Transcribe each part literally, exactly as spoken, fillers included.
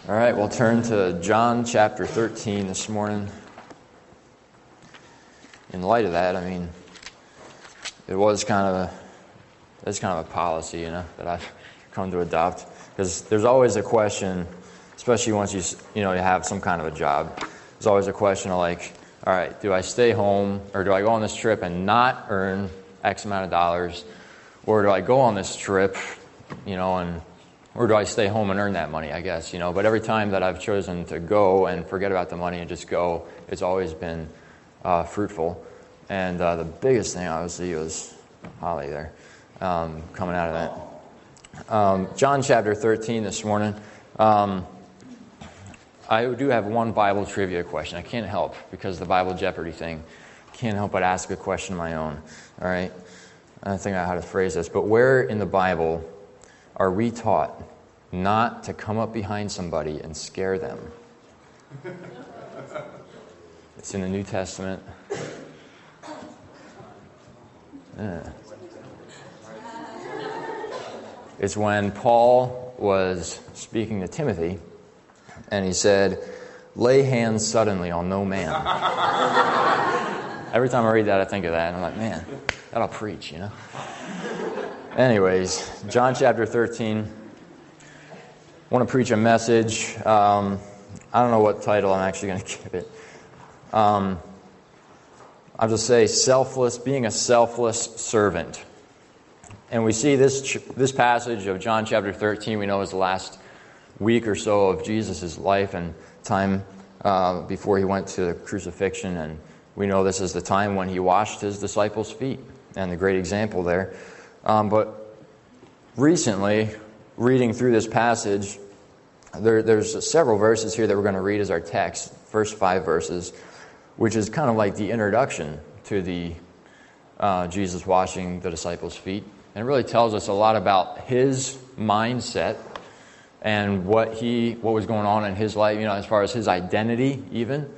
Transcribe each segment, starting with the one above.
All right, we'll turn to John chapter thirteen this morning. In light of that, I mean, it was kind of a, it's kind of a policy, you know, that I've come to adopt. Because there's always a question, especially once you, you know, you have some kind of a job. There's always a question of like, all right, do I stay home or do I go on this trip and not earn X amount of dollars? Or do I go on this trip, you know, and or do I stay home and earn that money, I guess, you know. But every time that I've chosen to go and forget about the money and just go, it's always been uh, fruitful. And uh, the biggest thing, obviously, was Holly there, um, coming out of that. Um, John chapter thirteen this morning. Um, I do have one Bible trivia question. I can't help, because the Bible Jeopardy thing. Can't help but ask a question of my own. All right? I don't think I know how to phrase this. But where in the Bible are we taught not to come up behind somebody and scare them? It's in the New Testament. Yeah. It's when Paul was speaking to Timothy, and he said, "Lay hands suddenly on no man." Every time I read that, I think of that, and I'm like, man, that'll preach, you know? Anyways, John chapter thirteen. I want to preach a message. Um, I don't know what title I'm actually going to give it. Um, I'll just say selfless, being a selfless servant. And we see this this passage of John chapter thirteen, we know is the last week or so of Jesus' life and time uh, before he went to the crucifixion. And we know this is the time when he washed his disciples' feet, and the great example there. Um, but recently, reading through this passage, there, there's several verses here that we're going to read as our text, first five verses, which is kind of like the introduction to the uh, Jesus washing the disciples' feet. And it really tells us a lot about his mindset and what he what was going on in his life, you know, as far as his identity even,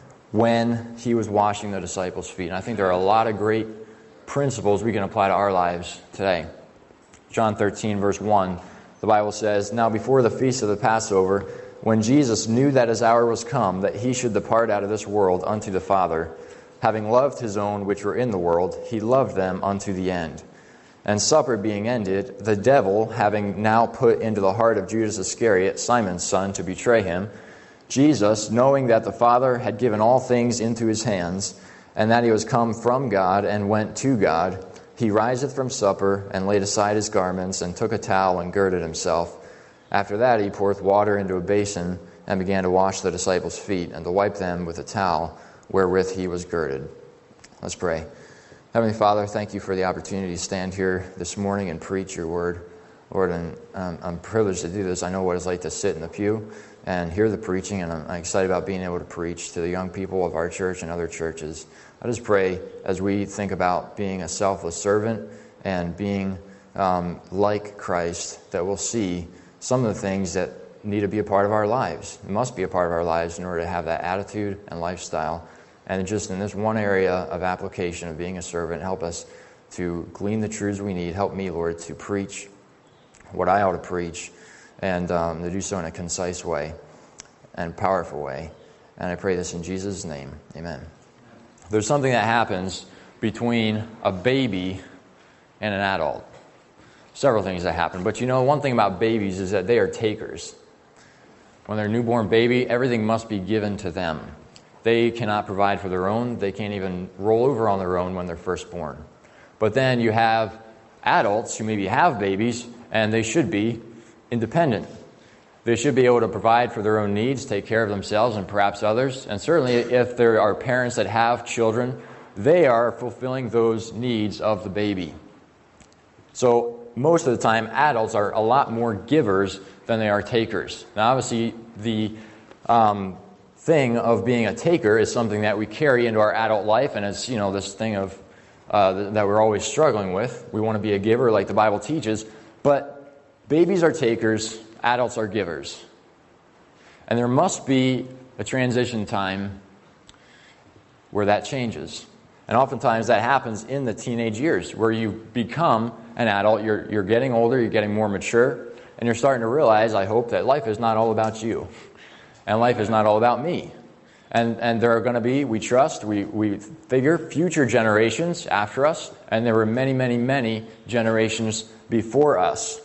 when he was washing the disciples' feet. And I think there are a lot of great principles we can apply to our lives today. John thirteen, verse one, the Bible says, "Now before the feast of the Passover, when Jesus knew that his hour was come, that he should depart out of this world unto the Father, having loved his own which were in the world, he loved them unto the end. And supper being ended, the devil, having now put into the heart of Judas Iscariot, Simon's son, to betray him, Jesus, knowing that the Father had given all things into his hands, and that he was come from God and went to God, he riseth from supper, and laid aside his garments, and took a towel, and girded himself. After that he poureth water into a basin, and began to wash the disciples' feet, and to wipe them with a towel wherewith he was girded." Let's pray. Heavenly Father, thank you for the opportunity to stand here this morning and preach your word. Lord, and um, I'm privileged to do this. I know what it's like to sit in the pew and hear the preaching, and I'm, I'm excited about being able to preach to the young people of our church and other churches. I just pray as we think about being a selfless servant and being um, like Christ, that we'll see some of the things that need to be a part of our lives. It must be a part of our lives in order to have that attitude and lifestyle. And just in this one area of application of being a servant, help us to glean the truths we need. Help me, Lord, to preach what I ought to preach, and um, to do so in a concise way and powerful way. And I pray this in Jesus' name. Amen. There's something that happens between a baby and an adult. Several things that happen. But you know, one thing about babies is that they are takers. When they're a newborn baby, everything must be given to them. They cannot provide for their own. They can't even roll over on their own when they're first born. But then you have adults who maybe have babies, and they should be independent. They should be able to provide for their own needs, take care of themselves and perhaps others. And certainly if there are parents that have children, they are fulfilling those needs of the baby. So most of the time, adults are a lot more givers than they are takers. Now obviously, the um, thing of being a taker is something that we carry into our adult life, and it's, you know, this thing of uh, that we're always struggling with. We want to be a giver like the Bible teaches, but babies are takers, adults are givers. And there must be a transition time where that changes. And oftentimes that happens in the teenage years, where you become an adult, you're you're getting older, you're getting more mature, and you're starting to realize, I hope, that life is not all about you. And life is not all about me. And and there are going to be, we trust, we, we figure, future generations after us, and there were many, many, many generations before us.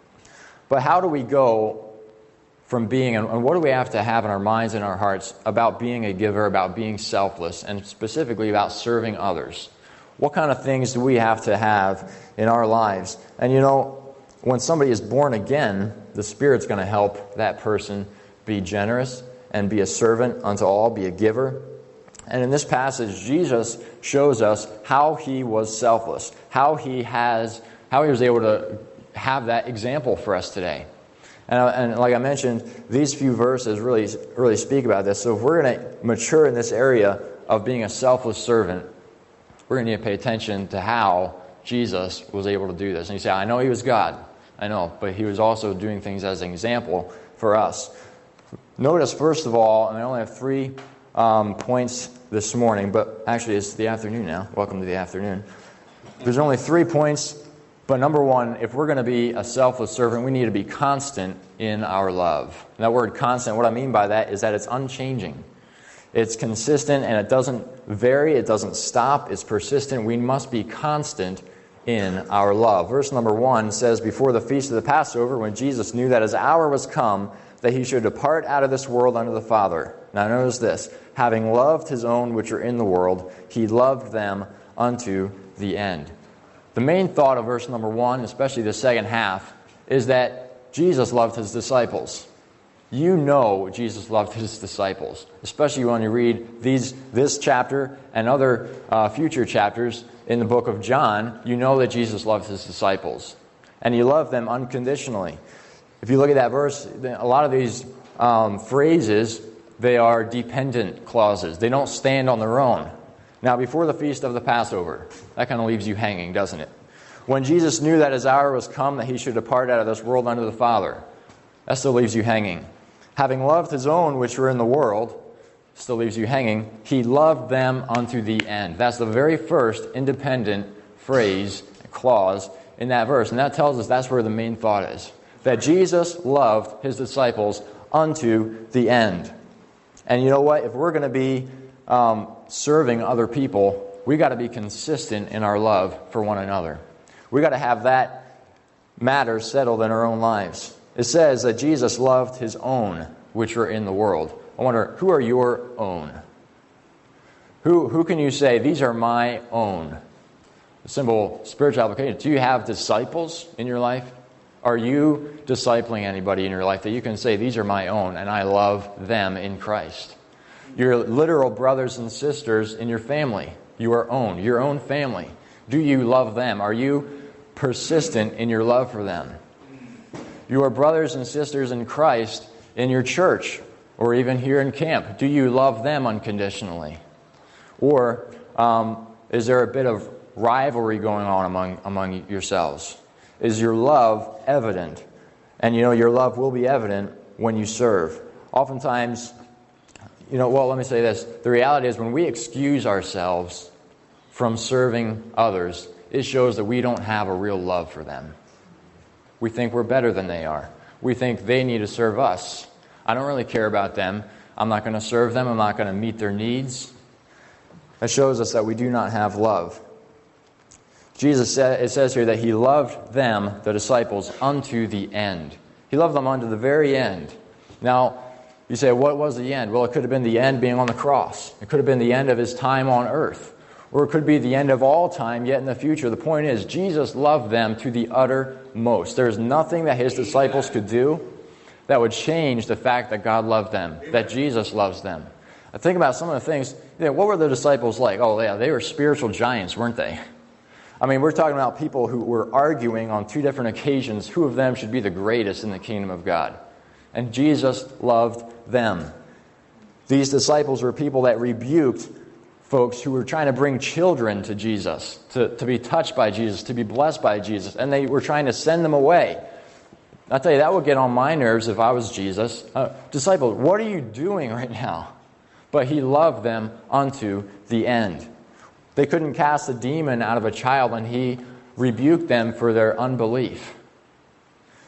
But how do we go from being, and what do we have to have in our minds and our hearts about being a giver, about being selfless, and specifically about serving others? What kind of things do we have to have in our lives? And you know, when somebody is born again, the Spirit's going to help that person be generous and be a servant unto all, be a giver. And in this passage, Jesus shows us how he was selfless, how he has, how he was able to have that example for us today. And, and like I mentioned, these few verses really, really speak about this. So if we're going to mature in this area of being a selfless servant, we're going to need to pay attention to how Jesus was able to do this. And you say, I know he was God. I know, but he was also doing things as an example for us. Notice, first of all, and I only have three um, points this morning, but actually it's the afternoon now. Welcome to the afternoon. There's only three points, but number one, if we're going to be a selfless servant, we need to be constant in our love. And that word constant, what I mean by that is that it's unchanging. It's consistent and it doesn't vary, it doesn't stop, it's persistent. We must be constant in our love. Verse number one says, before the feast of the Passover, when Jesus knew that his hour was come, that he should depart out of this world unto the Father. Now notice this, having loved his own which are in the world, he loved them unto the end. The main thought of verse number one, especially the second half, is that Jesus loved his disciples. You know Jesus loved his disciples, especially when you read these this chapter and other uh, future chapters in the book of John. You know that Jesus loved his disciples, and he loved them unconditionally. If you look at that verse, a lot of these um, phrases, they are dependent clauses. They don't stand on their own. Now, before the feast of the Passover, that kind of leaves you hanging, doesn't it? When Jesus knew that his hour was come, that he should depart out of this world unto the Father, that still leaves you hanging. Having loved his own which were in the world, still leaves you hanging. He loved them unto the end. That's the very first independent phrase, clause in that verse. And that tells us that's where the main thought is. That Jesus loved his disciples unto the end. And you know what? If we're going to be um, serving other people, we got to be consistent in our love for one another. We got to have that matter settled in our own lives. It says that Jesus loved his own which were in the world. I wonder, who are your own? Who, who can you say, these are my own? A simple spiritual application. Do you have disciples in your life? Are you discipling anybody in your life that you can say, these are my own, and I love them in Christ? Your literal brothers and sisters in your family, your own, your own family. Do you love them? Are you persistent in your love for them? Your brothers and sisters in Christ in your church, or even here in camp, do you love them unconditionally? Or um, is there a bit of rivalry going on among, among yourselves? Is your love evident? And you know, your love will be evident when you serve. Oftentimes, you know, well, let me say this. The reality is when we excuse ourselves from serving others, it shows that we don't have a real love for them. We think we're better than they are. We think they need to serve us. I don't really care about them. I'm not going to serve them. I'm not going to meet their needs. That shows us that we do not have love. Jesus said, it says here that he loved them, the disciples, unto the end. He loved them unto the very end. Now, you say, what was the end? Well, it could have been the end being on the cross. It could have been the end of his time on earth. Or it could be the end of all time, yet in the future. The point is, Jesus loved them to the uttermost. There's nothing that his disciples could do that would change the fact that God loved them, that Jesus loves them. I think about some of the things, you know, what were the disciples like? Oh, yeah, they were spiritual giants, weren't they? I mean, we're talking about people who were arguing on two different occasions who of them should be the greatest in the kingdom of God. And Jesus loved them. These disciples were people that rebuked folks who were trying to bring children to Jesus, to, to be touched by Jesus, to be blessed by Jesus, and they were trying to send them away. I'll tell you, that would get on my nerves if I was Jesus. Uh, disciples, what are you doing right now? But he loved them unto the end. They couldn't cast a demon out of a child, and he rebuked them for their unbelief.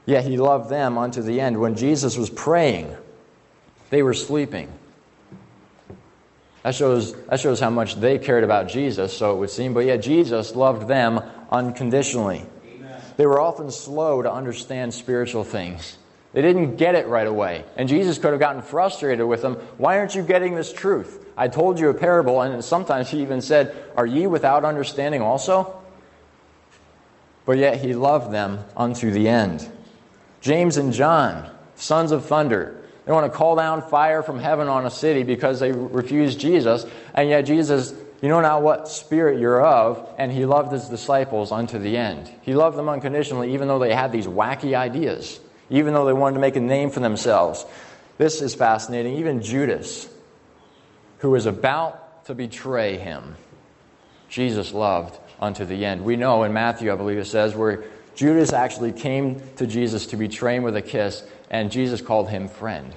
Yet he loved them unto the end. When Jesus was praying, they were sleeping. That shows, that shows how much they cared about Jesus, so it would seem. But yet Jesus loved them unconditionally. Amen. They were often slow to understand spiritual things. They didn't get it right away. And Jesus could have gotten frustrated with them. Why aren't you getting this truth? I told you a parable, and sometimes he even said, are ye without understanding also? But yet he loved them unto the end. James and John, sons of thunder, they want to call down fire from heaven on a city because they refused Jesus. And yet Jesus, you know not what spirit you're of, and he loved his disciples unto the end. He loved them unconditionally even though they had these wacky ideas, even though they wanted to make a name for themselves. This is fascinating. Even Judas, who was about to betray him, Jesus loved unto the end. We know in Matthew, I believe it says, where Judas actually came to Jesus to betray him with a kiss, and Jesus called him friend.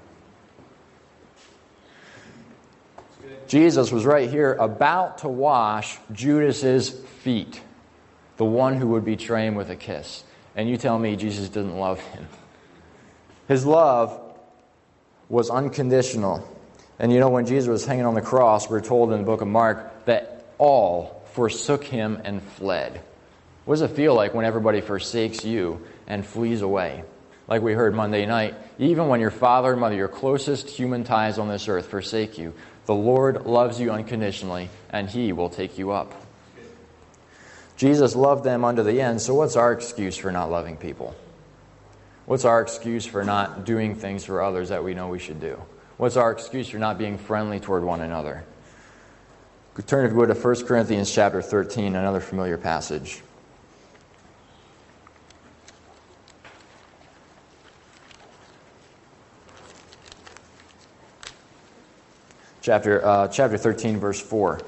Jesus was right here about to wash Judas's feet, the one who would betray him with a kiss. And you tell me Jesus didn't love him. His love was unconditional. And you know, when Jesus was hanging on the cross, we're told in the book of Mark that all forsook him and fled. What does it feel like when everybody forsakes you and flees away? Like we heard Monday night, even when your father and mother, your closest human ties on this earth, forsake you, the Lord loves you unconditionally, and he will take you up. Jesus loved them unto the end, so what's our excuse for not loving people? What's our excuse for not doing things for others that we know we should do? What's our excuse for not being friendly toward one another? Turn, if you would, to First Corinthians chapter thirteen, another familiar passage. Chapter, uh, chapter thirteen, verse four.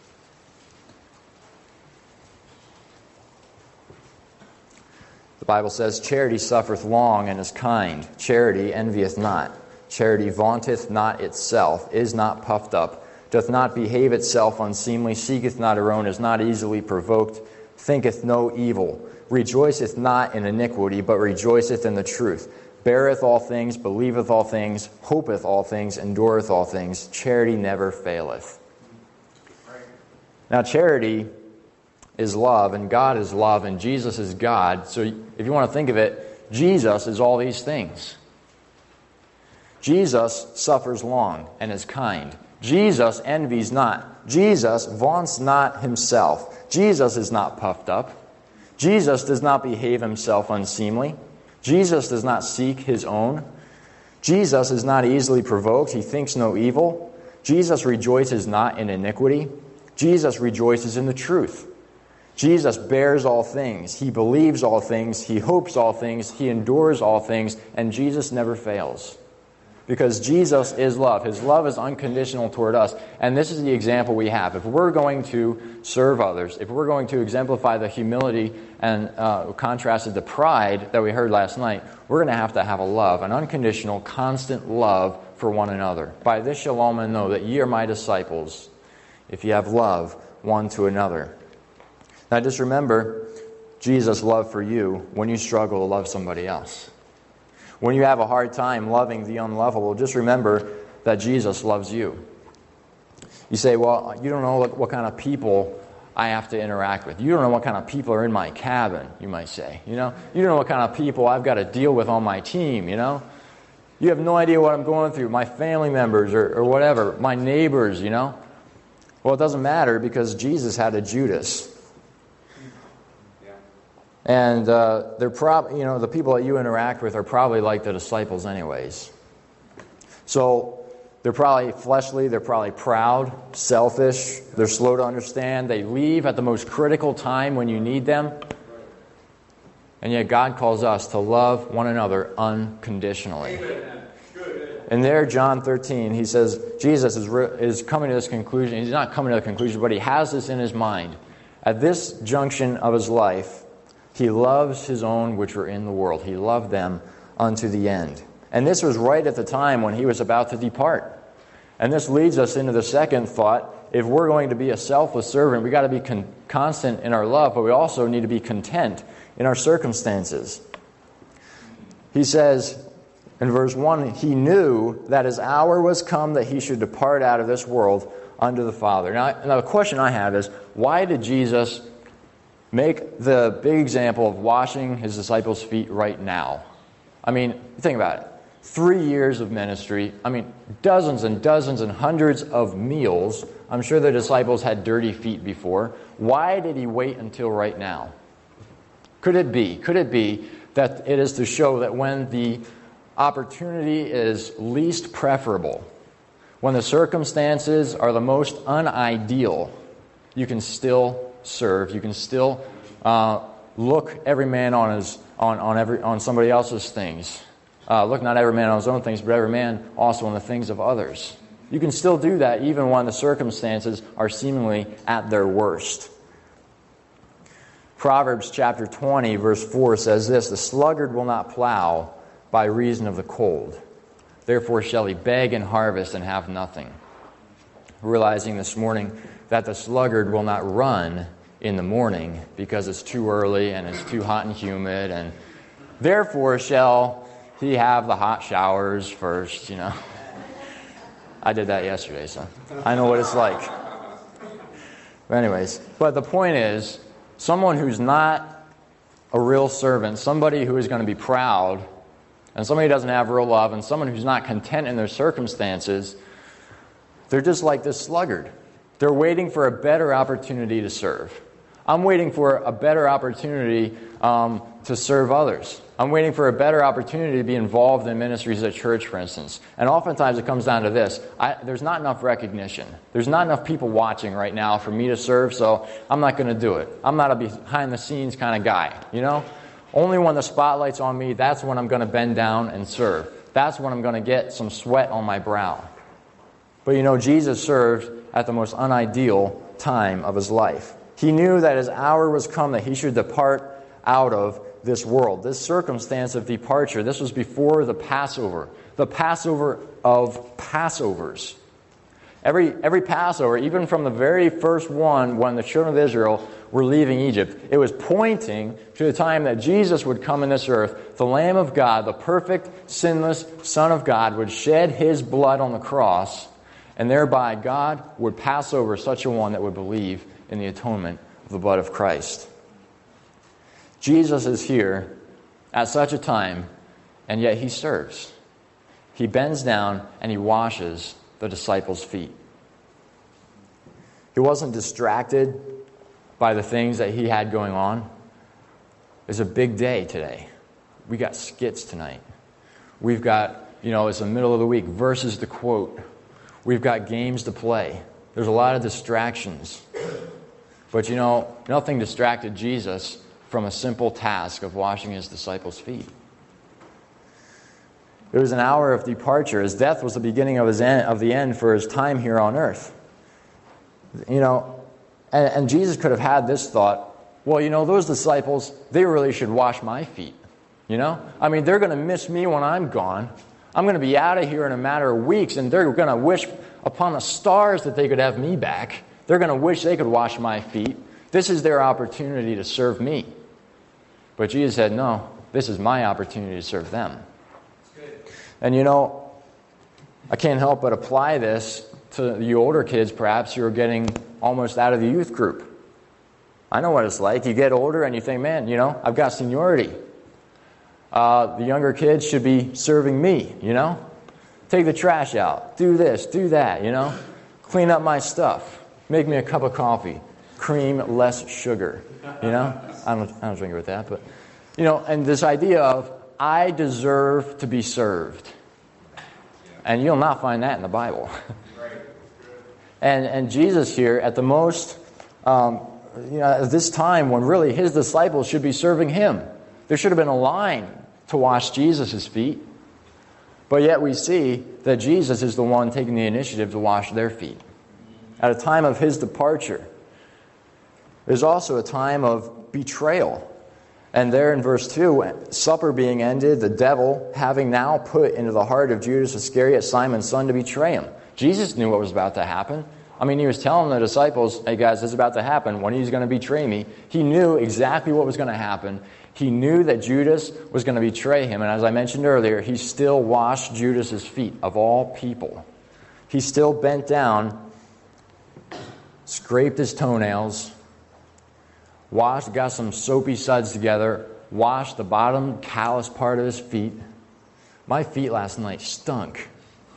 The Bible says, charity suffereth long and is kind. Charity envieth not. Charity vaunteth not itself, is not puffed up, doth not behave itself unseemly, seeketh not her own, is not easily provoked, thinketh no evil, rejoiceth not in iniquity, but rejoiceth in the truth, beareth all things, believeth all things, hopeth all things, endureth all things. Charity never faileth. Now, charity is love, and God is love, and Jesus is God. So if you want to think of it, Jesus is all these things. Jesus suffers long and is kind. Jesus envies not. Jesus vaunts not himself. Jesus is not puffed up. Jesus does not behave himself unseemly. Jesus does not seek his own. Jesus is not easily provoked. He thinks no evil. Jesus rejoices not in iniquity. Jesus rejoices in the truth. Jesus bears all things. He believes all things. He hopes all things. He endures all things. And Jesus never fails. Because Jesus is love. His love is unconditional toward us. And this is the example we have. If we're going to serve others, if we're going to exemplify the humility and uh, contrasted the pride that we heard last night, we're going to have to have a love, an unconditional, constant love for one another. By this shall all men know that ye are my disciples, if ye have love one to another. Now just remember Jesus' love for you when you struggle to love somebody else. When you have a hard time loving the unlovable, just remember that Jesus loves you. You say, well, you don't know what, what kind of people I have to interact with. You don't know what kind of people are in my cabin, you might say. You know, you don't know what kind of people I've got to deal with on my team, you know. You have no idea what I'm going through, my family members or, or whatever, my neighbors, you know. Well, it doesn't matter because Jesus had a Judas. And uh, they're prob- you know, the people that you interact with are probably like the disciples anyways. So they're probably fleshly, they're probably proud, selfish, they're slow to understand, they leave at the most critical time when you need them. And yet God calls us to love one another unconditionally. And there, John thirteen, he says, Jesus is, re- is coming to this conclusion. He's not coming to the conclusion, but he has this in his mind. At this junction of his life, he loves his own which were in the world. He loved them unto the end. And this was right at the time when he was about to depart. And this leads us into the second thought. If we're going to be a selfless servant, we've got to be con- constant in our love, but we also need to be content in our circumstances. He says in verse one, he knew that his hour was come that he should depart out of this world unto the Father. Now, now the question I have is, why did Jesus make the big example of washing his disciples' feet right now? I mean, think about it. Three years of ministry. I mean, dozens and dozens and hundreds of meals. I'm sure the disciples had dirty feet before. Why did he wait until right now? Could it be? Could it be that it is to show that when the opportunity is least preferable, when the circumstances are the most unideal, you can still serve. You can still uh, look every man on his on on every on somebody else's things. Uh, look not every man on his own things, but every man also on the things of others. You can still do that even when the circumstances are seemingly at their worst. Proverbs chapter twenty, verse four says this, the sluggard will not plow by reason of the cold. Therefore shall he beg and harvest and have nothing. Realizing this morning that the sluggard will not run in the morning because it's too early and it's too hot and humid, and therefore shall he have the hot showers first, you know. I did that yesterday, so I know what it's like. But anyways, but the point is, someone who's not a real servant, somebody who is going to be proud, and somebody who doesn't have real love, and someone who's not content in their circumstances, they're just like this sluggard. They're waiting for a better opportunity to serve. I'm waiting for a better opportunity um, to serve others. I'm waiting for a better opportunity to be involved in ministries at church, for instance. And oftentimes it comes down to this. I, there's not enough recognition. There's not enough people watching right now for me to serve, so I'm not going to do it. I'm not a behind-the-scenes kind of guy, you know? Only when the spotlight's on me, that's when I'm going to bend down and serve. That's when I'm going to get some sweat on my brow. But you know, Jesus served at the most unideal time of his life. He knew that his hour was come that he should depart out of this world. This circumstance of departure, this was before the Passover. The Passover of Passovers. Every, every Passover, even from the very first one when the children of Israel were leaving Egypt, it was pointing to the time that Jesus would come in this earth. The Lamb of God, the perfect, sinless Son of God, would shed his blood on the cross, and thereby God would pass over such a one that would believe in the atonement of the blood of Christ. Jesus is here at such a time, and yet he serves. He bends down and he washes the disciples' feet. He wasn't distracted by the things that he had going on. It's a big day today. We got skits tonight. We've got, you know, it's the middle of the week, verses to quote. We've got games to play. There's a lot of distractions. But you know, nothing distracted Jesus from a simple task of washing his disciples' feet. It was an hour of departure. His death was the beginning of his end, of the end for his time here on earth. You know, and, and Jesus could have had this thought, well, you know, those disciples, they really should wash my feet. You know? I mean, they're going to miss me when I'm gone. I'm going to be out of here in a matter of weeks, and they're going to wish upon the stars that they could have me back. They're going to wish they could wash my feet. This is their opportunity to serve me. But Jesus said, no, this is my opportunity to serve them. And you know, I can't help but apply this to the older kids, perhaps, who are getting almost out of the youth group. I know what it's like. You get older and you think, man, you know, I've got seniority. Uh, the younger kids should be serving me, you know. Take the trash out. Do this, do that, you know. Clean up my stuff. Make me a cup of coffee. Cream, less sugar, you know. I don't, I don't drink it with that, but, you know, and this idea of, I deserve to be served. And you'll not find that in the Bible. and and Jesus here, at the most, um, you know, at this time when really his disciples should be serving him. There should have been a line to wash Jesus' feet. But yet we see that Jesus is the one taking the initiative to wash their feet. At a time of his departure, there's also a time of betrayal. And there in verse two, supper being ended, the devil having now put into the heart of Judas Iscariot, Simon's son, to betray him. Jesus knew what was about to happen. I mean, he was telling the disciples, hey guys, this is about to happen. When he's going to betray me. He knew exactly what was going to happen. He knew that Judas was going to betray him. And as I mentioned earlier, he still washed Judas's feet, of all people. He still bent down, scraped his toenails, washed, got some soapy suds together, washed the bottom callous part of his feet. My feet last night stunk.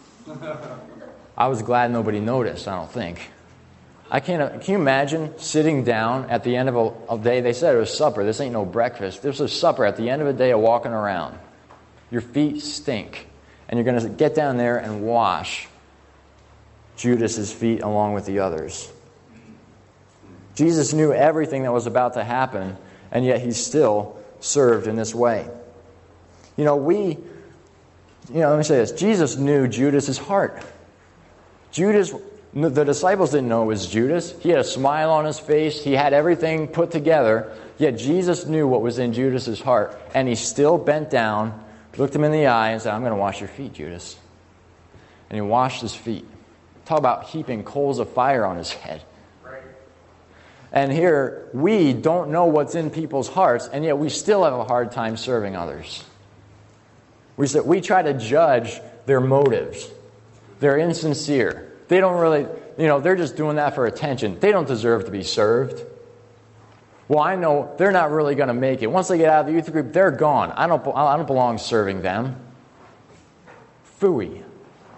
I was glad nobody noticed, I don't think. I can't. Can you imagine sitting down at the end of a, a day? They said it was supper. This ain't no breakfast. This was supper at the end of a day of walking around. Your feet stink. And you're going to get down there and wash Judas's feet along with the others. Jesus knew everything that was about to happen, and yet he still served in this way. You know, we, you know, let me say this. Jesus knew Judas's heart. Judas, the disciples didn't know it was Judas. He had a smile on his face. He had everything put together. Yet Jesus knew what was in Judas's heart. And he still bent down, looked him in the eye, and said, I'm going to wash your feet, Judas. And he washed his feet. Talk about heaping coals of fire on his head. Right. And here, we don't know what's in people's hearts, and yet we still have a hard time serving others. We, we try to judge their motives. They're insincere. They don't really, you know, they're just doing that for attention. They don't deserve to be served. Well, I know they're not really going to make it. Once they get out of the youth group, they're gone. I don't, I don't belong serving them. Phooey.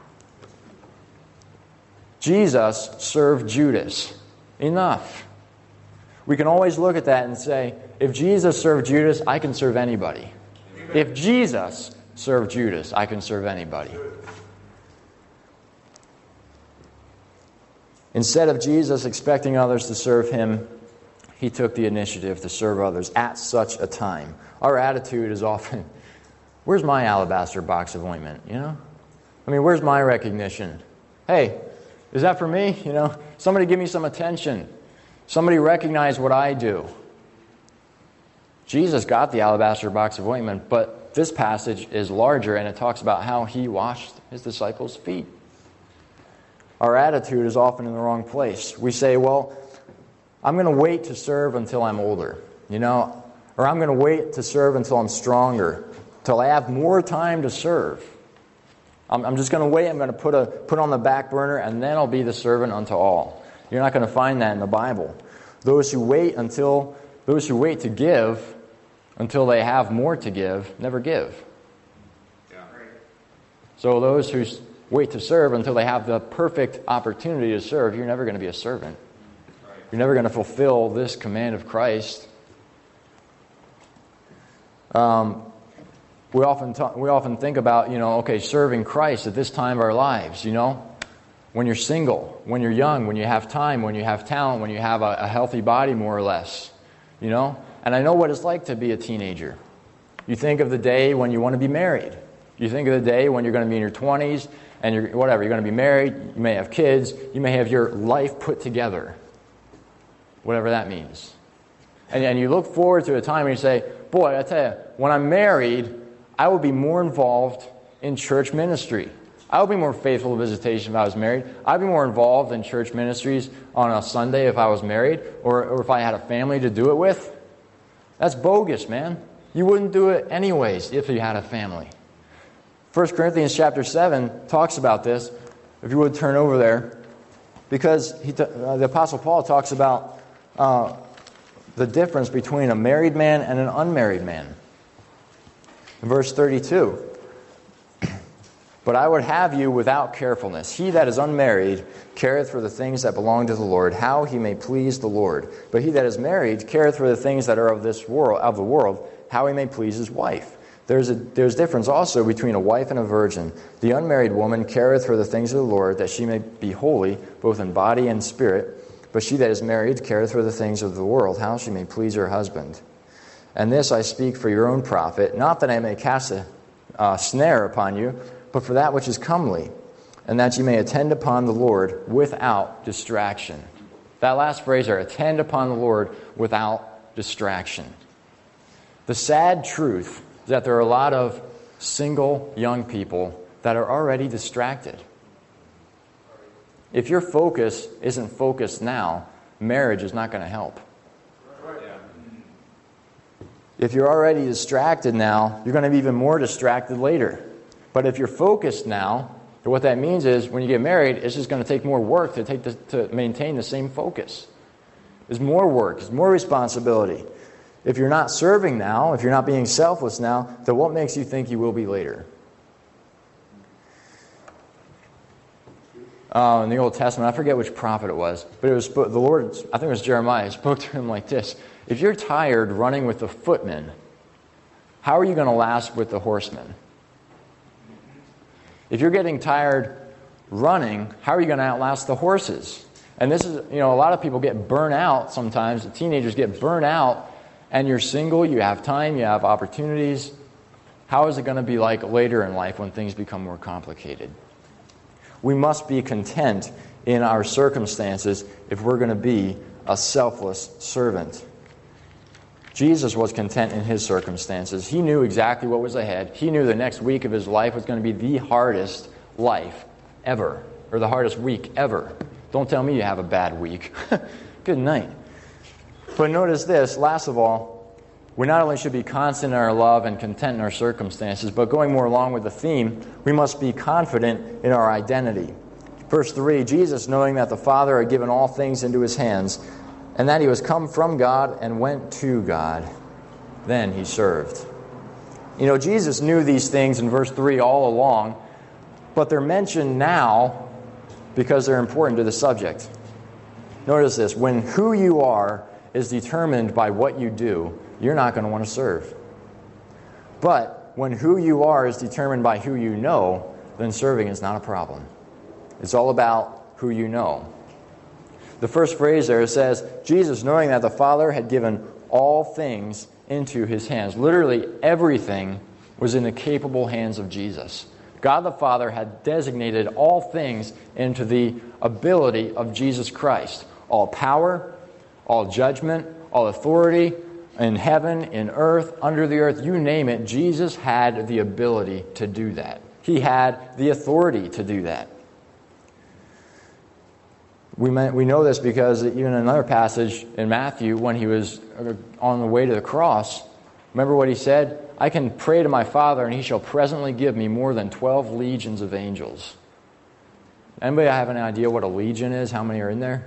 Jesus served Judas. Enough. We can always look at that and say, if Jesus served Judas, I can serve anybody. Amen. If Jesus served Judas, I can serve anybody. Instead of Jesus expecting others to serve him, he took the initiative to serve others at such a time. Our attitude is often, where's my alabaster box of ointment, you know? I mean, where's my recognition? Hey, is that for me? You know, somebody give me some attention. Somebody recognize what I do. Jesus got the alabaster box of ointment, but this passage is larger and it talks about how he washed his disciples' feet. Our attitude is often in the wrong place. We say, well, I'm going to wait to serve until I'm older, you know, or I'm going to wait to serve until I'm stronger, till I have more time to serve. I'm, I'm just going to wait. I'm going to put a put on the back burner, and then I'll be the servant unto all. You're not going to find that in the Bible. Those who wait until those who wait to give until they have more to give never give. Yeah. So those who wait to serve until they have the perfect opportunity to serve, you're never going to be a servant. You're never going to fulfill this command of Christ. Um, we often talk, we often think about, you know, okay, serving Christ at this time of our lives, you know, when you're single, when you're young, when you have time, when you have talent, when you have a, a healthy body, more or less, you know. And I know what it's like to be a teenager. You think of the day when you want to be married. You think of the day when you're going to be in your twenties and you're whatever, you're going to be married, you may have kids, you may have your life put together. Whatever that means. And, and you look forward to a time when you say, boy, I tell you, when I'm married, I will be more involved in church ministry. I would be more faithful to visitation if I was married. I'd be more involved in church ministries on a Sunday if I was married, or, or if I had a family to do it with. That's bogus, man. You wouldn't do it anyways if you had a family. First Corinthians chapter seven talks about this. If you would turn over there. Because he t- uh, the Apostle Paul talks about uh, the difference between a married man and an unmarried man. In verse thirty-two. But I would have you without carefulness. He that is unmarried careth for the things that belong to the Lord, how he may please the Lord. But he that is married careth for the things that are of this world, of the world, how he may please his wife. There's a there's difference also between a wife and a virgin. The unmarried woman careth for the things of the Lord, that she may be holy, both in body and spirit. But she that is married careth for the things of the world, how she may please her husband. And this I speak for your own profit, not that I may cast a uh, snare upon you, but for that which is comely, and that you may attend upon the Lord without distraction. That last phrase there, attend upon the Lord without distraction. The sad truth is that there are a lot of single young people that are already distracted. If your focus isn't focused now, marriage is not going to help. If you're already distracted now, you're going to be even more distracted later. But if you're focused now, what that means is when you get married, it's just going to take more work to take the, to maintain the same focus. There's more work, there's more responsibility. If you're not serving now, if you're not being selfless now, then what makes you think you will be later? Uh, in the Old Testament, I forget which prophet it was, but it was the Lord, I think it was Jeremiah, spoke to him like this. If you're tired running with the footmen, how are you going to last with the horsemen? If you're getting tired running, how are you going to outlast the horses? And this is, you know, a lot of people get burnt out sometimes. The teenagers get burnt out, and you're single, you have time, you have opportunities. How is it going to be like later in life when things become more complicated? We must be content in our circumstances if we're going to be a selfless servant. Jesus was content in his circumstances. He knew exactly what was ahead. He knew the next week of his life was going to be the hardest life ever, or the hardest week ever. Don't tell me you have a bad week. Good night. But notice this, last of all, we not only should be constant in our love and content in our circumstances, but going more along with the theme, we must be confident in our identity. Verse three, Jesus, knowing that the Father had given all things into his hands, and that he was come from God and went to God, then he served. You know, Jesus knew these things in verse three all along, but they're mentioned now because they're important to the subject. Notice this, when who you are is determined by what you do, you're not going to want to serve. But when who you are is determined by who you know, then serving is not a problem. It's all about who you know. The first phrase there says, Jesus, knowing that the Father had given all things into his hands. Literally everything was in the capable hands of Jesus. God the Father had designated all things into the ability of Jesus Christ. All power, all judgment, all authority in heaven, in earth, under the earth, you name it, Jesus had the ability to do that. He had the authority to do that. We meant, we know this because even in another passage in Matthew, when he was on the way to the cross, remember what he said? I can pray to my Father, and he shall presently give me more than twelve legions of angels. Anybody have any idea what a legion is? How many are in there?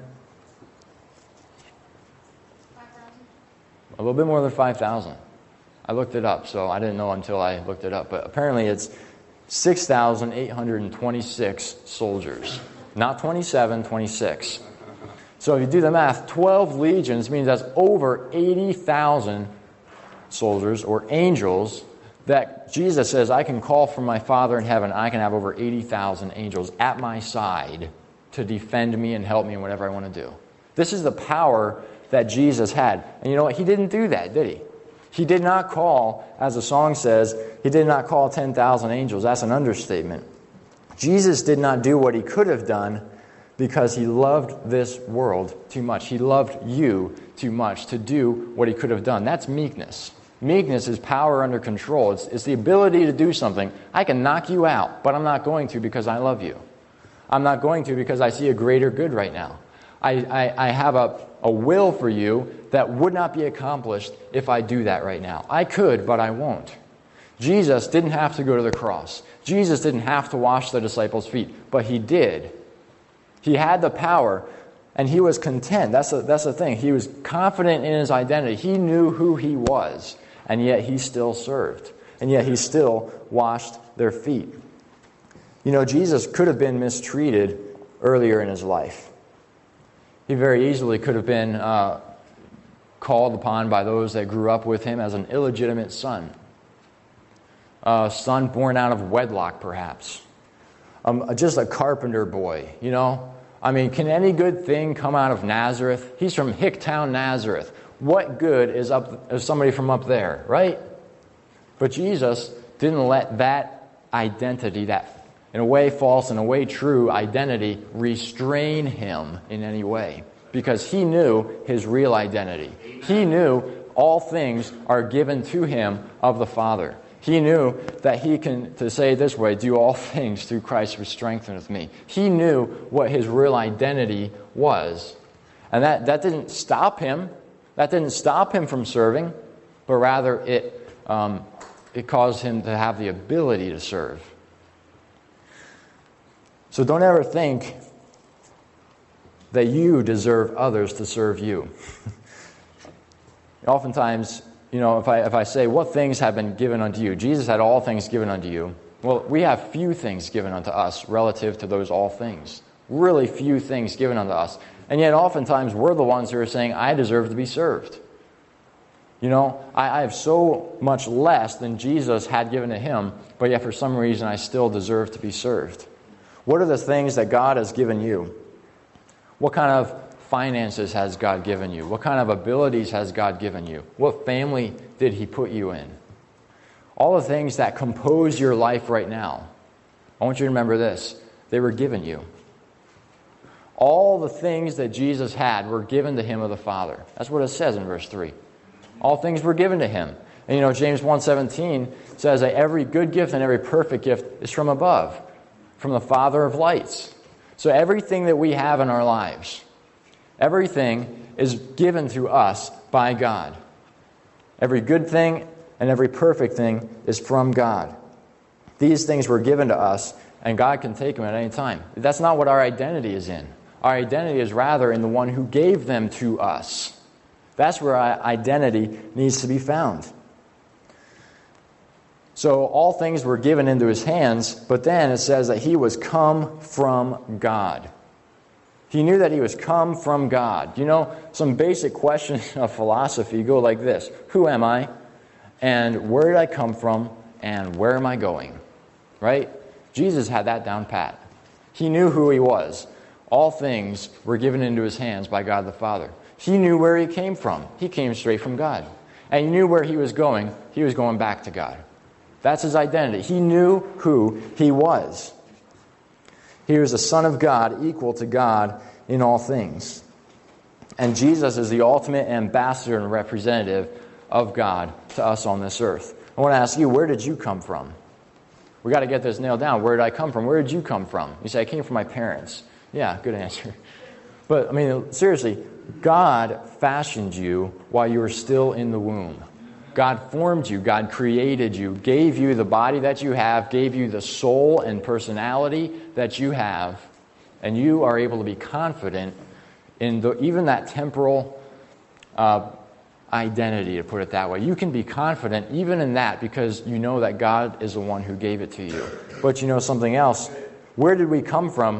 A little bit more than five thousand. I looked it up, so I didn't know until I looked it up. But apparently it's six thousand eight hundred twenty-six soldiers. Not twenty-seven, twenty-six. So if you do the math, twelve legions means that's over eighty thousand soldiers or angels that Jesus says, I can call from my Father in heaven. I can have over eighty thousand angels at my side to defend me and help me in whatever I want to do. This is the power that Jesus had. And you know what? He didn't do that, did he? He did not call, as the song says, he did not call ten thousand angels. That's an understatement. Jesus did not do what he could have done because he loved this world too much. He loved you too much to do what he could have done. That's meekness. Meekness is power under control. It's, it's the ability to do something. I can knock you out, but I'm not going to because I love you. I'm not going to because I see a greater good right now. I, I, I have a, a will for you that would not be accomplished if I do that right now. I could, but I won't. Jesus didn't have to go to the cross. Jesus didn't have to wash the disciples' feet, but he did. He had the power, and he was content. That's the, that's the thing. He was confident in his identity. He knew who he was, and yet he still served. And yet he still washed their feet. You know, Jesus could have been mistreated earlier in his life. He very easily could have been uh, called upon by those that grew up with him as an illegitimate son. A son born out of wedlock, perhaps. Um, just a carpenter boy, you know. I mean, can any good thing come out of Nazareth? He's from Hicktown, Nazareth. What good is up is somebody from up there, right? But Jesus didn't let that identity, that in a way false, in a way true identity, restrain him in any way. Because he knew his real identity. He knew all things are given to him of the Father. He knew that he can, to say it this way, do all things through Christ who strengtheneth me. He knew what his real identity was. And that, that didn't stop him. That didn't stop him from serving, but rather it, um, it caused him to have the ability to serve. So don't ever think that you deserve others to serve you. Oftentimes, you know, if I if I say, what things have been given unto you? Jesus had all things given unto you. Well, we have few things given unto us relative to those all things. Really few things given unto us. And yet oftentimes we're the ones who are saying, I deserve to be served. You know, I, I have so much less than Jesus had given to him, but yet for some reason I still deserve to be served. What are the things that God has given you? What kind of finances has God given you? What kind of abilities has God given you? What family did he put you in? All the things that compose your life right now, I want you to remember this. They were given you. All the things that Jesus had were given to him of the Father. That's what it says in verse three. All things were given to him. And you know, James one seventeen says that every good gift and every perfect gift is from above, from the Father of lights. So everything that we have in our lives, everything is given to us by God. Every good thing and every perfect thing is from God. These things were given to us, and God can take them at any time. That's not what our identity is in. Our identity is rather in the one who gave them to us. That's where our identity needs to be found. So all things were given into his hands, but then it says that he was come from God. He knew that he was come from God. You know, some basic questions of philosophy go like this. Who am I? And where did I come from? And where am I going? Right? Jesus had that down pat. He knew who he was. All things were given into his hands by God the Father. He knew where he came from. He came straight from God. And he knew where he was going. He was going back to God. That's his identity. He knew who he was. He was the Son of God, equal to God in all things. And Jesus is the ultimate ambassador and representative of God to us on this earth. I want to ask you, where did you come from? We got to get this nailed down. Where did I come from? Where did you come from? You say, I came from my parents. Yeah, good answer. But, I mean, seriously, God fashioned you while you were still in the womb. God formed you. God created you, gave you the body that you have, gave you the soul and personality that you have, and you are able to be confident in the, even that temporal uh, identity, to put it that way. You can be confident even in that because you know that God is the one who gave it to you. But you know something else. Where did we come from?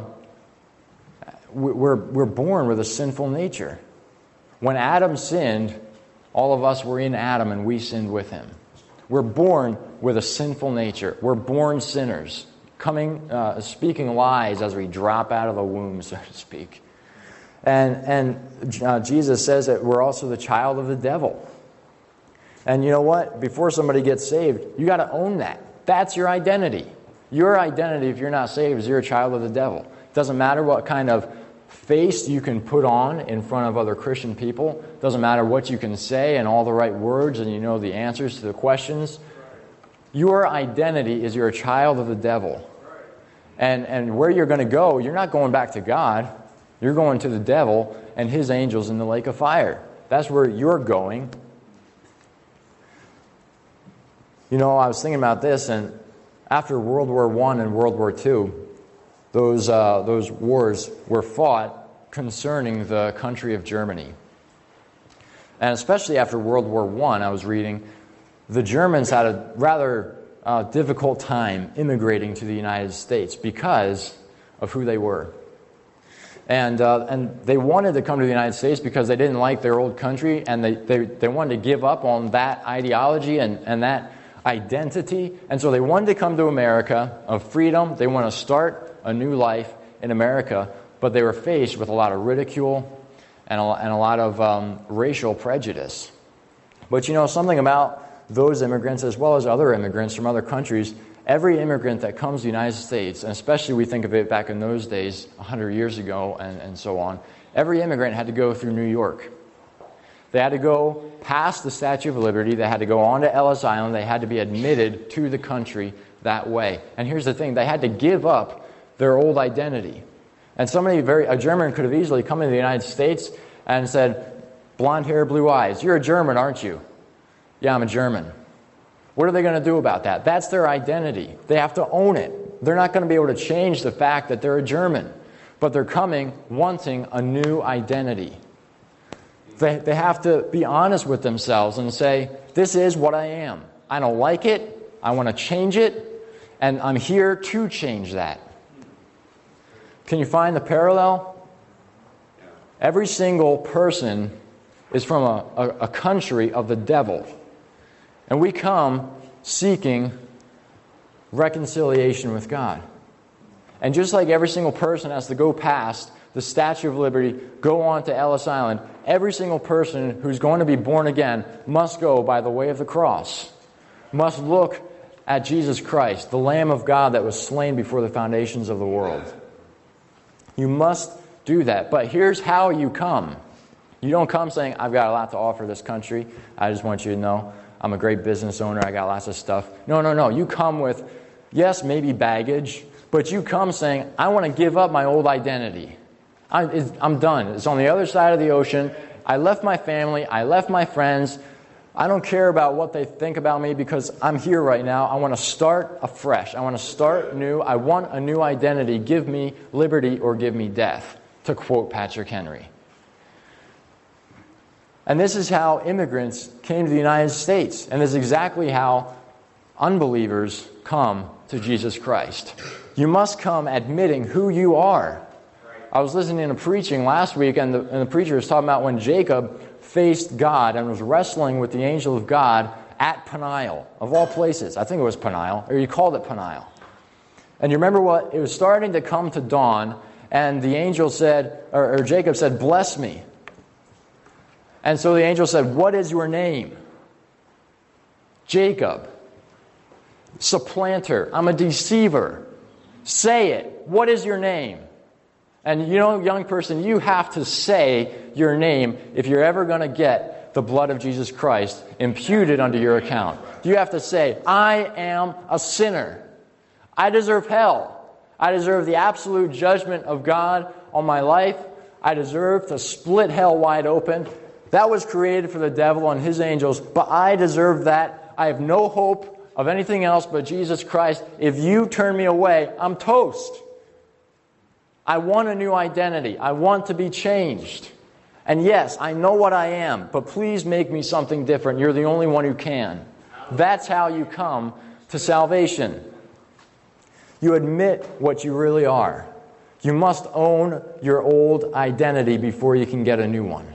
We're, we're born with a sinful nature. When Adam sinned, all of us were in Adam and we sinned with him. We're born with a sinful nature. We're born sinners, coming, uh, speaking lies as we drop out of the womb, so to speak. And, and uh, Jesus says that we're also the child of the devil. And you know what? Before somebody gets saved, you got to own that. That's your identity. Your identity, if you're not saved, is you're a child of the devil. It doesn't matter what kind of face you can put on in front of other Christian people. Doesn't matter what you can say and all the right words and you know the answers to the questions. Your identity is you're a child of the devil. And, and where you're going to go, you're not going back to God. You're going to the devil and his angels in the lake of fire. That's where you're going. You know, I was thinking about this, and after World War One and World War Two, Those, uh, those wars were fought concerning the country of Germany. And especially after World War One, I was reading, the Germans had a rather uh, difficult time immigrating to the United States because of who they were. And uh, and they wanted to come to the United States because they didn't like their old country, and they, they, they wanted to give up on that ideology and, and that identity. And so they wanted to come to America of freedom. They want to start a new life in America, but they were faced with a lot of ridicule and a, and a lot of um, racial prejudice. But you know, something about those immigrants, as well as other immigrants from other countries, every immigrant that comes to the United States, and especially we think of it back in those days, one hundred years ago and, and so on, every immigrant had to go through New York. They had to go past the Statue of Liberty. They had to go on to Ellis Island. They had to be admitted to the country that way. And here's the thing. They had to give up their old identity. And somebody, very a German, could have easily come into the United States and said, blonde hair, blue eyes. You're a German, aren't you? Yeah, I'm a German. What are they going to do about that? That's their identity. They have to own it. They're not going to be able to change the fact that they're a German. But they're coming wanting a new identity. They, they have to be honest with themselves and say, this is what I am. I don't like it. I want to change it. And I'm here to change that. Can you find the parallel? Every single person is from a, a, a country of the devil. And we come seeking reconciliation with God. And just like every single person has to go past the Statue of Liberty, go on to Ellis Island, every single person who's going to be born again must go by the way of the cross, must look at Jesus Christ, the Lamb of God that was slain before the foundations of the world. You must do that. But here's how you come. You don't come saying, I've got a lot to offer this country. I just want you to know I'm a great business owner. I got lots of stuff. No, no, no. You come with, yes, maybe baggage, but you come saying, I want to give up my old identity. I, it's, I'm done. It's on the other side of the ocean. I left my family. I left my friends. I don't care about what they think about me because I'm here right now. I want to start afresh. I want to start new. I want a new identity. Give me liberty or give me death, to quote Patrick Henry. And this is how immigrants came to the United States. And this is exactly how unbelievers come to Jesus Christ. You must come admitting who you are. I was listening to preaching last week, and the, and the preacher was talking about when Jacob faced God and was wrestling with the angel of God at Peniel, of all places. I think it was Peniel, or you called it Peniel. And you remember what? It was starting to come to dawn, and the angel said, or, or Jacob said, bless me. And so the angel said, what is your name? Jacob. Supplanter. I'm a deceiver. Say it. What is your name? And you know, young person, you have to say your name if you're ever going to get the blood of Jesus Christ imputed unto your account. You have to say, I am a sinner. I deserve hell. I deserve the absolute judgment of God on my life. I deserve to split hell wide open. That was created for the devil and his angels, but I deserve that. I have no hope of anything else but Jesus Christ. If you turn me away, I'm toast. I want a new identity. I want to be changed. And yes, I know what I am, but please make me something different. You're the only one who can. That's how you come to salvation. You admit what you really are. You must own your old identity before you can get a new one.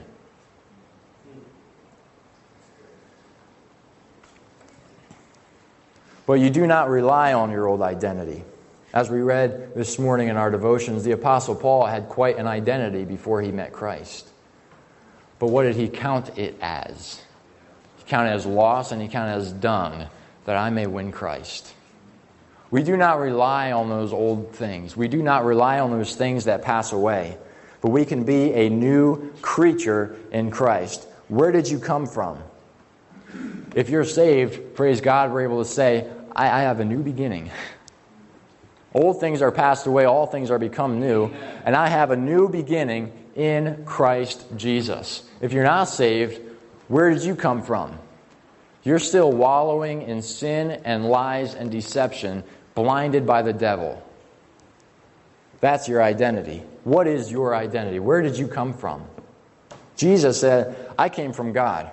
But you do not rely on your old identity. As we read this morning in our devotions, the Apostle Paul had quite an identity before he met Christ. But what did he count it as? He counted it as loss and he counted it as dung, that I may win Christ. We do not rely on those old things. We do not rely on those things that pass away. But we can be a new creature in Christ. Where did you come from? If you're saved, praise God, we're able to say, I, I have a new beginning. Old things are passed away, all things are become new, and I have a new beginning in Christ Jesus. If you're not saved, where did you come from? You're still wallowing in sin and lies and deception, blinded by the devil. That's your identity. What is your identity? Where did you come from? Jesus said, I came from God,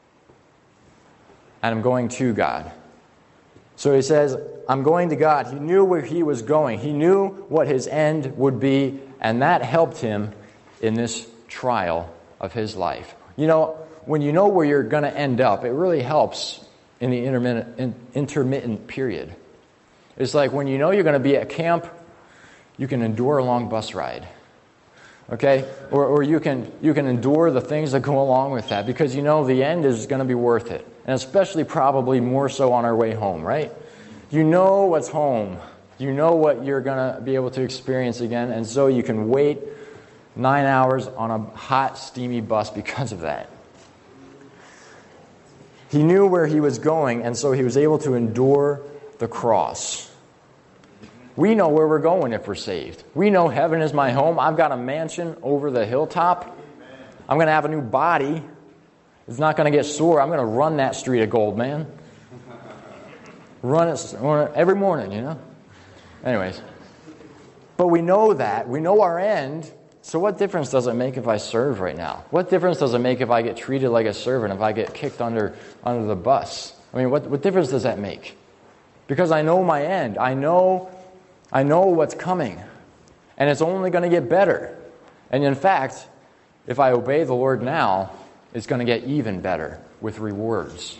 and I'm going to God. So he says, I'm going to God. He knew where he was going. He knew what his end would be, and that helped him in this trial of his life. You know, when you know where you're going to end up, it really helps in the intermittent, in, intermittent period. It's like when you know you're going to be at camp, you can endure a long bus ride. Okay? Or, or you can you can endure the things that go along with that because you know the end is going to be worth it. And especially probably more so on our way home, right? You know what's home. You know what you're going to be able to experience again. And so you can wait nine hours on a hot, steamy bus because of that. He knew where he was going, and so he was able to endure the cross. We know where we're going if we're saved. We know heaven is my home. I've got a mansion over the hilltop. I'm going to have a new body. It's not going to get sore. I'm going to run that street of gold, man. Run it every morning, you know? Anyways. But we know that. We know our end. So what difference does it make if I serve right now? What difference does it make if I get treated like a servant, if I get kicked under under the bus? I mean, what, what difference does that make? Because I know my end. I know, I know what's coming. And it's only going to get better. And in fact, if I obey the Lord now, it's going to get even better with rewards.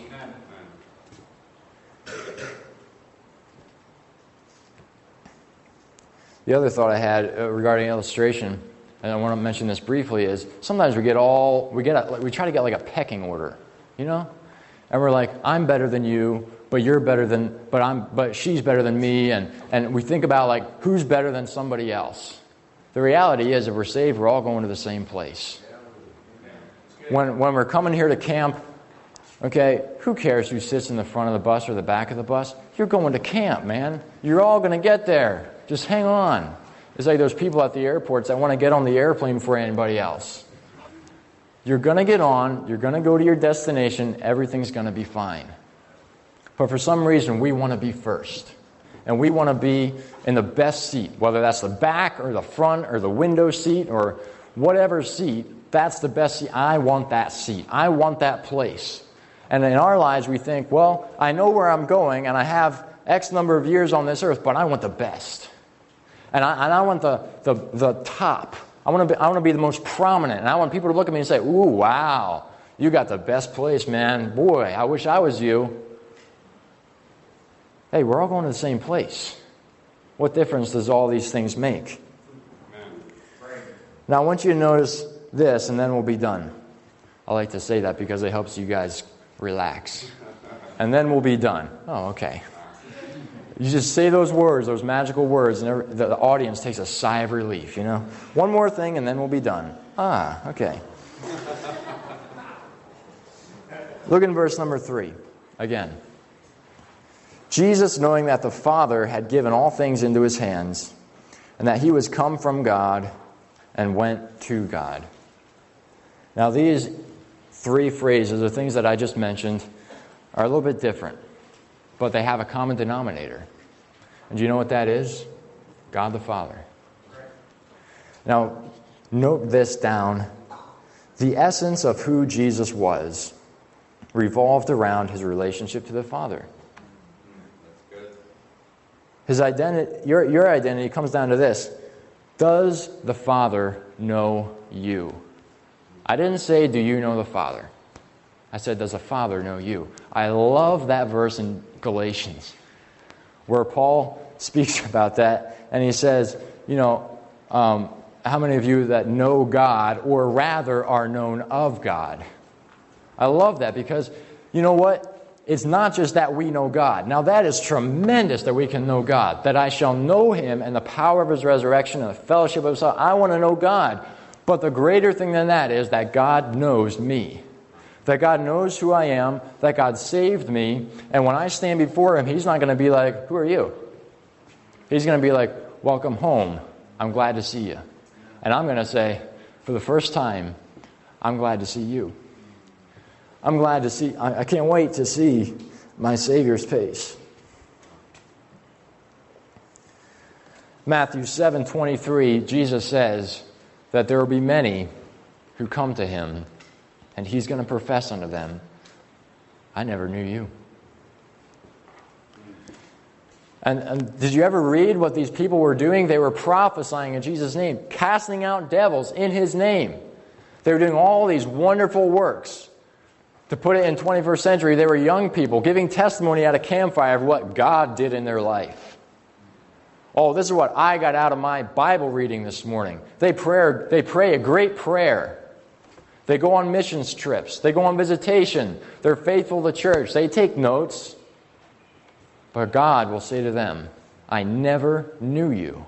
The other thought I had uh, regarding illustration, and I want to mention this briefly, is sometimes we get all we get a, we try to get like a pecking order, you know, and we're like, I'm better than you, but you're better than, but I'm, but she's better than me, and and we think about like who's better than somebody else. The reality is, if we're saved, we're all going to the same place. When when we're coming here to camp, okay, who cares who sits in the front of the bus or the back of the bus? You're going to camp, man. You're all going to get there. Just hang on. It's like those people at the airports that want to get on the airplane before anybody else. You're going to get on. You're going to go to your destination. Everything's going to be fine. But for some reason, we want to be first. And we want to be in the best seat, whether that's the back or the front or the window seat or whatever seat. That's the best seat. I want that seat. I want that place. And in our lives, we think, well, I know where I'm going, and I have X number of years on this earth, but I want the best. And I, and I want the, the, the top. I want to be, I want to be the most prominent. And I want people to look at me and say, ooh, wow, you got the best place, man. Boy, I wish I was you. Hey, we're all going to the same place. What difference does all these things make? Now, I want you to notice this, and then we'll be done. I like to say that because it helps you guys relax. And then we'll be done. Oh, okay. You just say those words, those magical words, and every, the, the audience takes a sigh of relief, you know. One more thing, and then we'll be done. Ah, okay. Look in verse number three, again. Jesus, knowing that the Father had given all things into his hands, and that he was come from God and went to God. Now, these three phrases, the things that I just mentioned, are a little bit different, but they have a common denominator. And do you know what that is? God the Father. Now, note this down. The essence of who Jesus was revolved around his relationship to the Father. His identity, your, your identity comes down to this. Does the Father know you? I didn't say, do you know the Father? I said, does the Father know you? I love that verse in Galatians where Paul speaks about that, and he says, you know, um, how many of you that know God, or rather are known of God? I love that because, you know what? It's not just that we know God. Now that is tremendous that we can know God, that I shall know him and the power of his resurrection and the fellowship of his Son. I want to know God. But the greater thing than that is that God knows me. That God knows who I am, that God saved me, and when I stand before him, he's not going to be like, who are you? He's going to be like, welcome home. I'm glad to see you. And I'm going to say, for the first time, I'm glad to see you. I'm glad to see, I, I can't wait to see my Savior's face. Matthew seven twenty-three, Jesus says that there will be many who come to him, and he's going to profess unto them, I never knew you. And, and did you ever read what these people were doing? They were prophesying in Jesus' name, casting out devils in his name. They were doing all these wonderful works. To put it in twenty-first century, they were young people giving testimony at a campfire of what God did in their life. Oh, this is what I got out of my Bible reading this morning. They pray, they pray a great prayer. They go on missions trips. They go on visitation. They're faithful to church. They take notes. But God will say to them, I never knew you.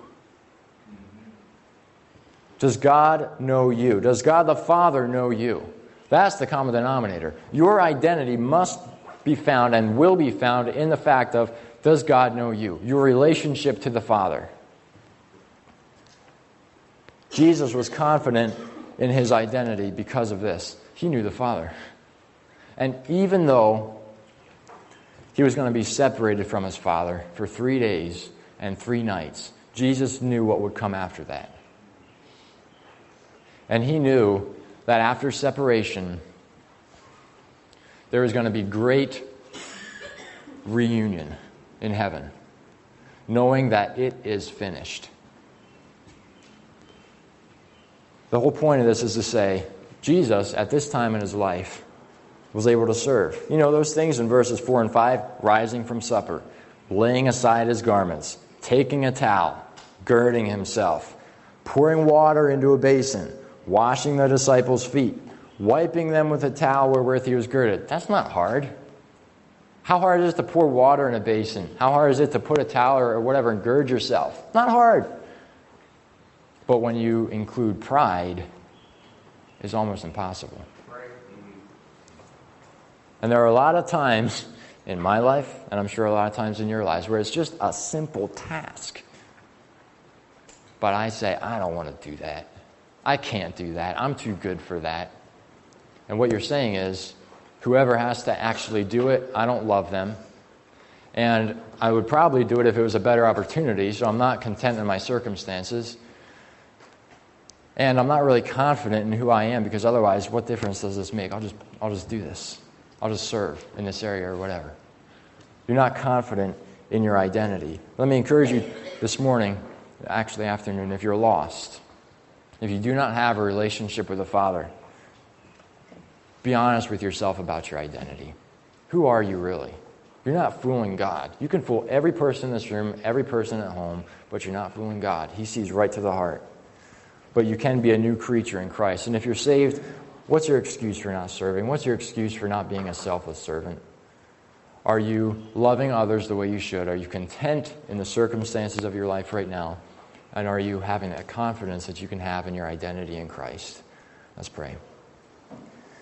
Does God know you? Does God the Father know you? That's the common denominator. Your identity must be found and will be found in the fact of, does God know you? Your relationship to the Father. Jesus was confident in his identity because of this. He knew the Father. And even though he was going to be separated from his Father for three days and three nights, Jesus knew what would come after that. And he knew that after separation, there was going to be great reunion in heaven, knowing that it is finished. The whole point of this is to say, Jesus, at this time in his life, was able to serve. You know those things in verses four and five? Rising from supper, laying aside his garments, taking a towel, girding himself, pouring water into a basin, washing the disciples' feet, wiping them with a towel wherewith he was girded. That's not hard. How hard is it to pour water in a basin? How hard is it to put a towel or whatever and gird yourself? Not hard. But when you include pride, it's almost impossible. And there are a lot of times in my life, and I'm sure a lot of times in your lives, where it's just a simple task. But I say, I don't want to do that. I can't do that. I'm too good for that. And what you're saying is, whoever has to actually do it, I don't love them. And I would probably do it if it was a better opportunity, so I'm not content in my circumstances. And I'm not really confident in who I am, because otherwise, what difference does this make? I'll just I'll just do this. I'll just serve in this area or whatever. You're not confident in your identity. Let me encourage you this morning, actually afternoon, if you're lost, if you do not have a relationship with the Father, be honest with yourself about your identity. Who are you really? You're not fooling God. You can fool every person in this room, every person at home, but you're not fooling God. He sees right to the heart. But you can be a new creature in Christ. And if you're saved, what's your excuse for not serving? What's your excuse for not being a selfless servant? Are you loving others the way you should? Are you content in the circumstances of your life right now? And are you having that confidence that you can have in your identity in Christ? Let's pray.